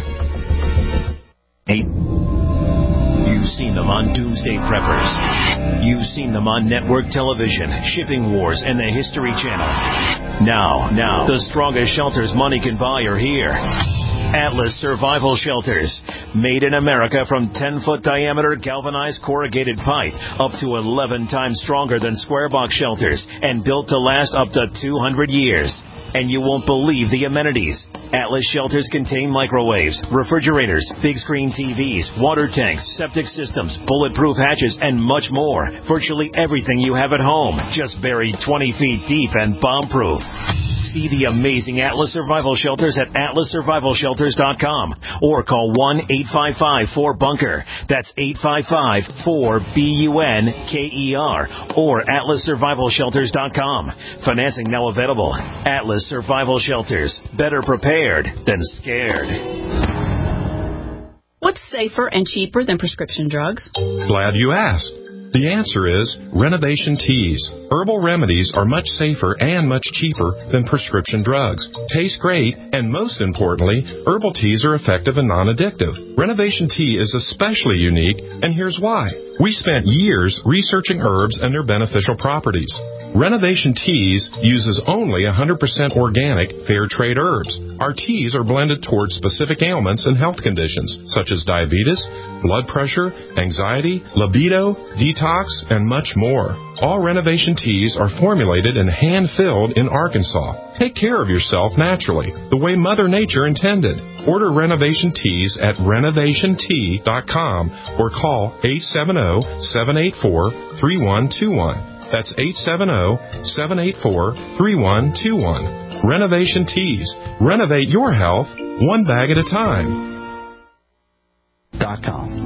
Eight. You've seen them on Doomsday Preppers. You've seen them on network television, Shipping Wars, and the History Channel. Now, now, the strongest shelters money can buy are here. Atlas Survival Shelters. Made in America from ten-foot diameter galvanized corrugated pipe, up to eleven times stronger than square box shelters, and built to last up to two hundred years. And you won't believe the amenities. Atlas shelters contain microwaves, refrigerators, big screen T Vs, water tanks, septic systems, bulletproof hatches, and much more. Virtually everything you have at home, just buried twenty feet deep and bomb-proof. See the amazing Atlas Survival Shelters at atlas survival shelters dot com or call one eight five five four bunker. That's eight five five four B U N K E R or atlas survival shelters dot com. Financing now available. Atlas Survival Shelters. Better prepared than scared. What's safer and cheaper than prescription drugs? Glad you asked. The answer is Renovation Teas. Herbal remedies are much safer and much cheaper than prescription drugs. Taste great, and most importantly, herbal teas are effective and non-addictive. Renovation Tea is especially unique, and here's why. We spent years researching herbs and their beneficial properties. Renovation Teas uses only one hundred percent organic, fair trade herbs. Our teas are blended towards specific ailments and health conditions, such as diabetes, blood pressure, anxiety, libido, detox, and much more. All Renovation Teas are formulated and hand-filled in Arkansas. Take care of yourself naturally, the way Mother Nature intended. Order Renovation Teas at renovation tea dot com or call eight seven zero, seven eight four, three one two one. That's eight seven zero, seven eight four, three one two one. Renovation Teas. Renovate your health one bag at a time. Dot com.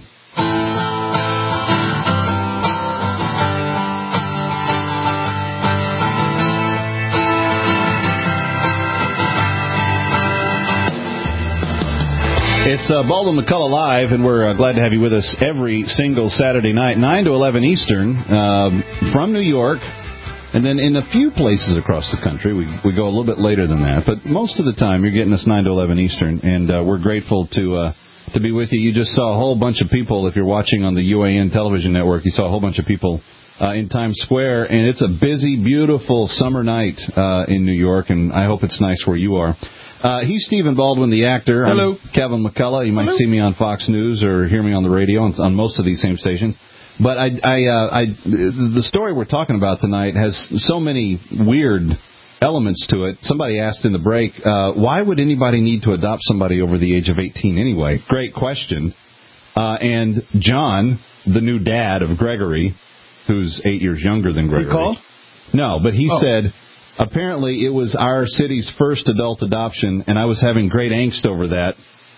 It's uh, Baldwin McCullough Live, and we're uh, glad to have you with us every single Saturday night, nine to eleven Eastern, um, from New York. And then in a few places across the country, we we go a little bit later than that. But most of the time, you're getting us nine to eleven Eastern, and uh, we're grateful to uh, to be with you. You just saw a whole bunch of people. If you're watching on the U A N television network, you saw a whole bunch of people uh, in Times Square. And it's a busy, beautiful summer night uh, in New York, and I hope it's nice where you are. Uh, he's Stephen Baldwin, the actor. Hello. I'm Kevin McCullough. You might Hello. see me on Fox News or hear me on the radio on, on most of these same stations. But I, I, uh, I, the story we're talking about tonight has so many weird elements to it. Somebody asked in the break, uh, why would anybody need to adopt somebody over the age of eighteen anyway? Great question. Uh, and John, the new dad of Gregory, who's eight years younger than Gregory. He called? No, but he oh. said, apparently it was our city's first adult adoption, and I was having great angst over that.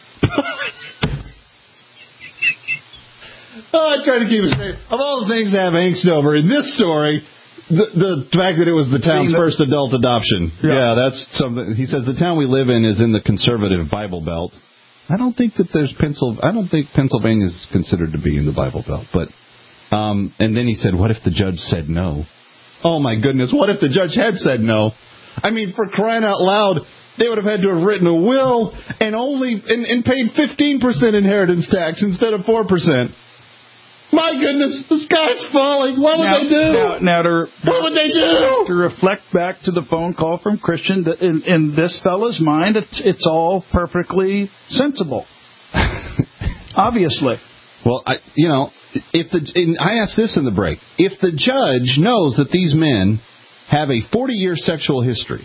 oh, I try to keep it straight. Of all the things to have angst over, in this story, the, the fact that it was the town's first adult adoption. Yeah. yeah, that's something. He says the town we live in is in the conservative Bible Belt. I don't think that there's Pennsylvania. I don't think Pennsylvania is considered to be in the Bible Belt. But um, and then he said, "What if the judge said no?" Oh my goodness! What if the judge had said no? I mean, for crying out loud, they would have had to have written a will and only and, and paid fifteen percent inheritance tax instead of four percent. My goodness, the sky's falling. What would now, they do? Now, now to, what would they do? To reflect back to the phone call from Christian, in, in this fellow's mind, it's, it's all perfectly sensible. Obviously. Well, I, you know, if the and I asked this in the break. If the judge knows that these men have a forty-year sexual history,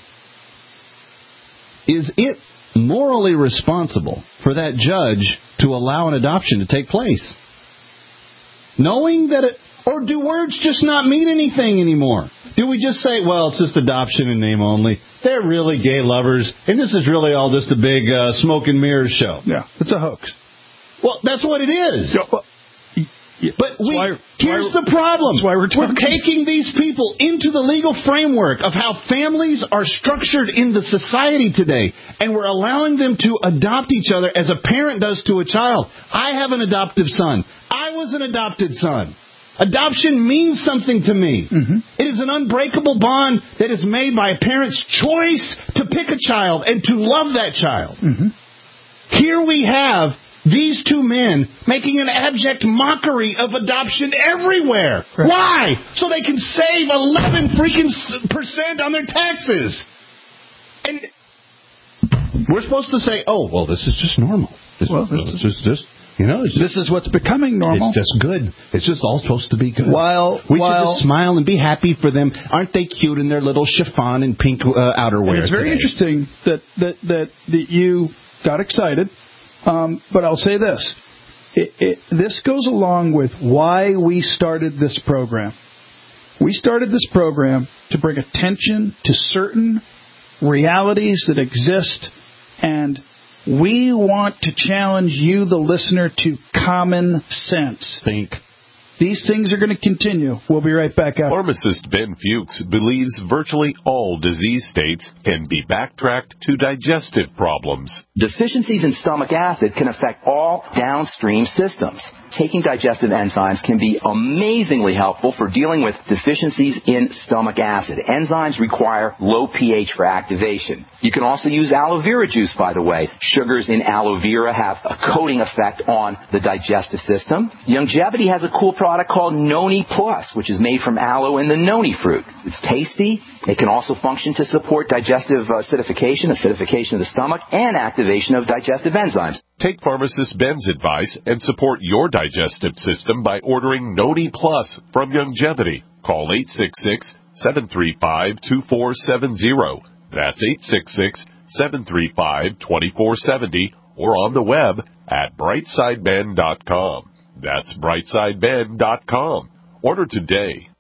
is it morally responsible for that judge to allow an adoption to take place? Knowing that it, or do words just not mean anything anymore? Do we just say, well, it's just adoption in name only? They're really gay lovers, and this is really all just a big uh, smoke and mirrors show. Yeah, it's a hoax. Well, that's what it is. Yeah, well, yeah. But we, why, here's why, the problem. Why we're, we're taking these people into the legal framework of how families are structured in the society today, and we're allowing them to adopt each other as a parent does to a child. I have an adoptive son. I was an adopted son. Adoption means something to me. Mm-hmm. It is an unbreakable bond that is made by a parent's choice to pick a child and to love that child. Mm-hmm. Here we have these two men making an abject mockery of adoption everywhere. Right. Why? So they can save eleven freaking percent on their taxes. And we're supposed to say, oh, well, this is just normal. This, well, this is just, just, you know, it's this is what's becoming normal. It's just good. It's just all supposed to be good. While we while, should just smile and be happy for them. Aren't they cute in their little chiffon and pink uh, outerwear? It's very today? interesting that, that, that, that you got excited. Um, but I'll say this. It, it, this goes along with why we started this program. We started this program to bring attention to certain realities that exist, and we want to challenge you, the listener, to common sense. Think. These things are going to continue. We'll be right back after. Pharmacist Ben Fuchs believes virtually all disease states can be backtracked to digestive problems. Deficiencies in stomach acid can affect all downstream systems. Taking digestive enzymes can be amazingly helpful for dealing with deficiencies in stomach acid. Enzymes require low pH for activation. You can also use aloe vera juice, by the way. Sugars in aloe vera have a coating effect on the digestive system. Youngevity has a cool product called Noni Plus, which is made from aloe and the noni fruit. It's tasty. It can also function to support digestive acidification, acidification of the stomach, and activation of digestive enzymes. Take pharmacist Ben's advice and support your digestive system by ordering Noni Plus from Youngevity. Call eight six six, seven three five, two four seven zero. That's eight six six, seven three five, two four seven zero or on the web at brightside ben dot com. That's brightside ben dot com. Order today.